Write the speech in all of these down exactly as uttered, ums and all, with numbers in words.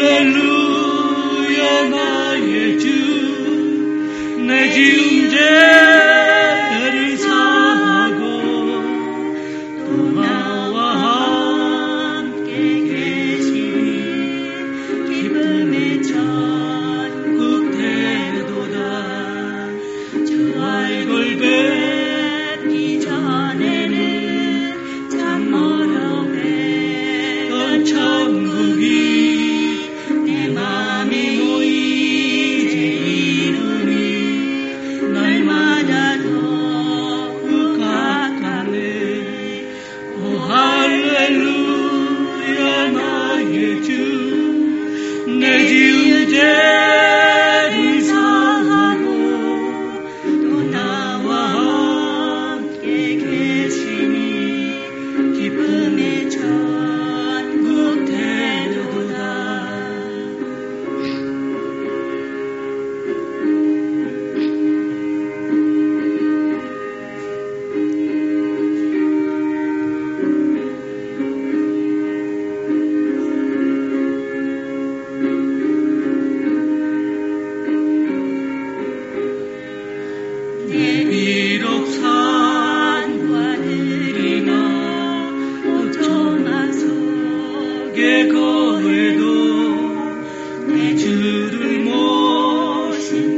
할렐루야 나의 주 내 지은 죄를 사하고 또 나와 함께 계시니 기쁨의 천국 되도다. 주 얼굴 뵙기 전에는 참 멀어 뵀던 천국이 내 맘이 이제 이루니 날마다 더욱 가깝네. 오 할렐루야 나의 주 내 지은 죄를 사하고 또 나와 함께 계시니 기쁨의 천국 되도다. 내 비록 산과 들이나 오초막 속에 거해도 내 주를 모신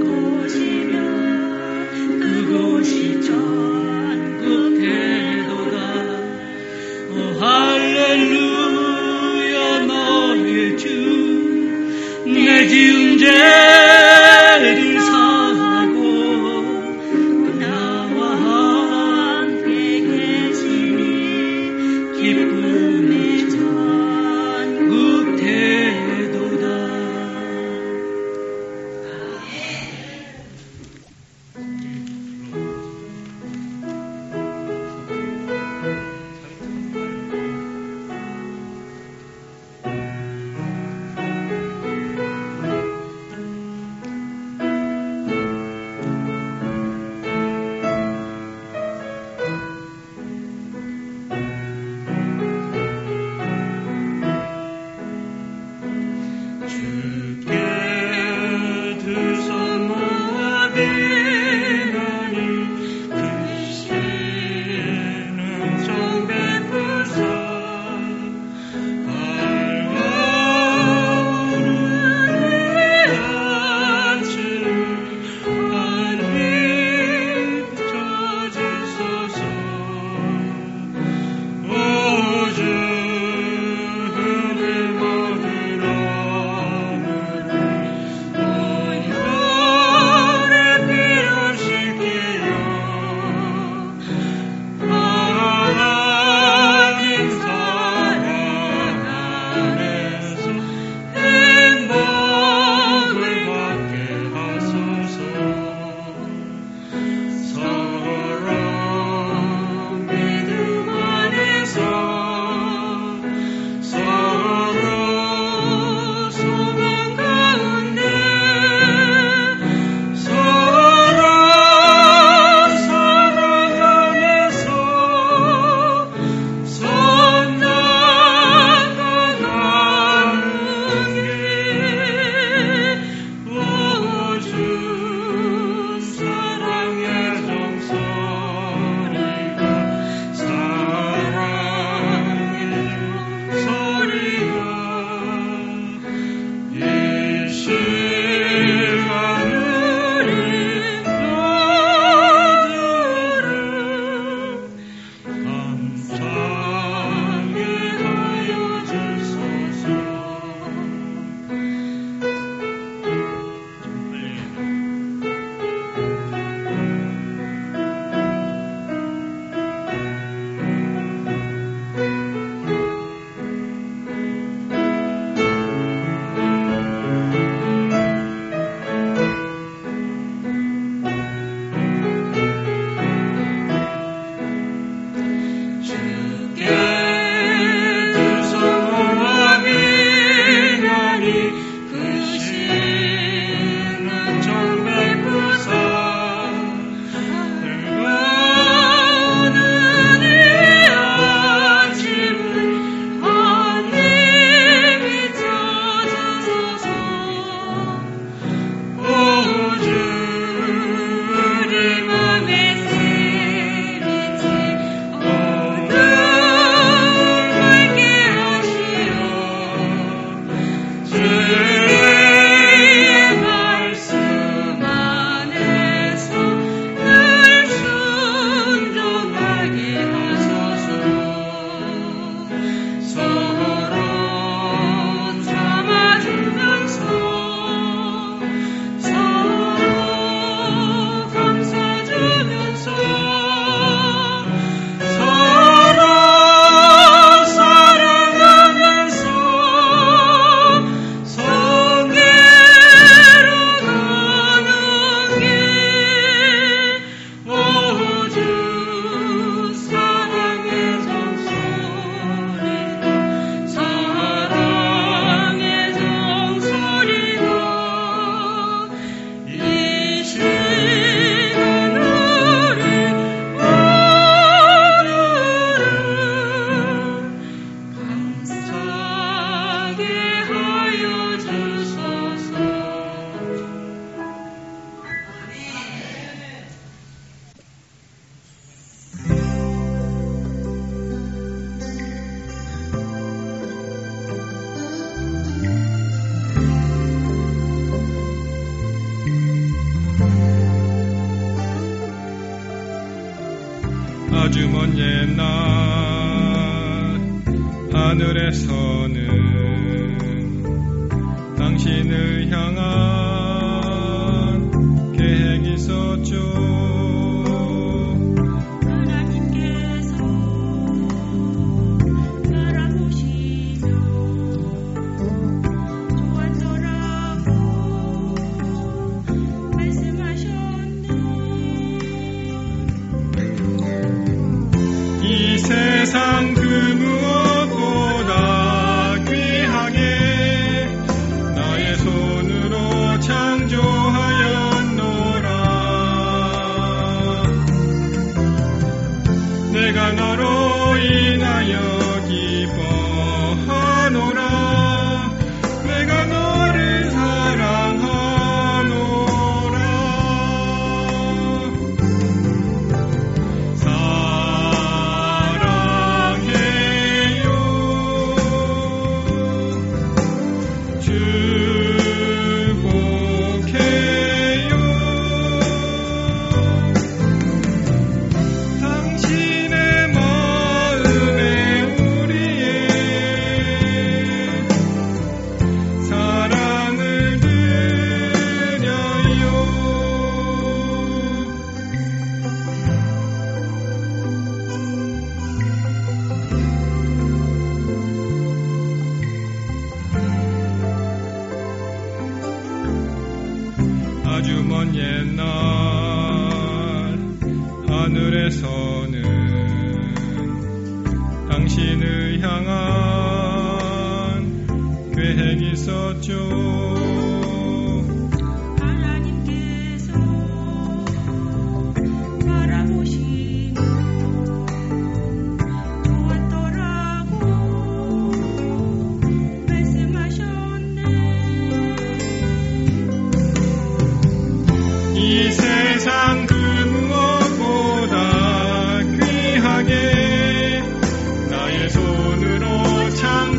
곳이면 그곳이 천국 되도다. 오 할렐루야 너의 주 내 지은 죄를 사하고 또 나와 함께 계시니 기쁨의 천국 되도다. 하늘에서는 당신을 향한 계획이 있었죠. 하나님께서 바라보시며 좋았더라고 말씀하셨네. 이 세상 그 무엇보다 귀하게 나의 손으로 창조하였노라. 내가 너로 인하여 기뻐하노라. 내가 너를 사랑하노라. 사랑해요. 축복해요. 당신의 마음에 우리의 사랑을 드려요. 아주 먼 옛날 하늘에서는 당신을 향한 계획이 있었죠. 하나님께서 바라보시며 좋았더라고 말씀하셨네. 이 세상 그 무엇보다 귀하게 나의 손으로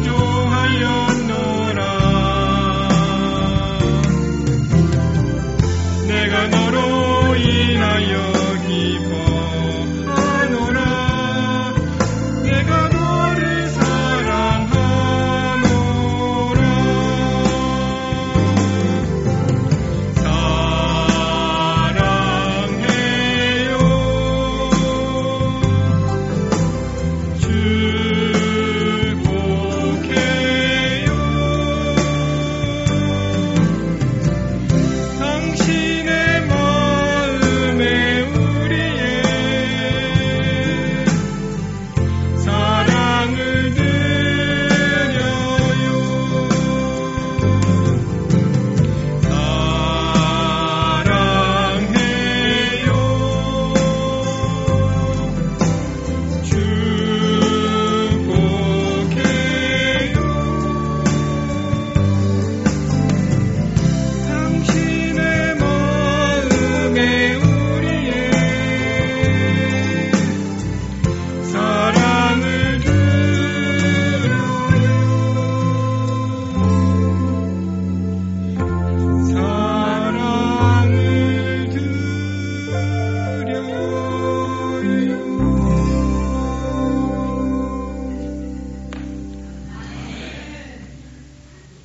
창조하였노라. 내가 너로 인하여 기뻐하노라. 내가 너를 사랑하노라. 사랑해요. 주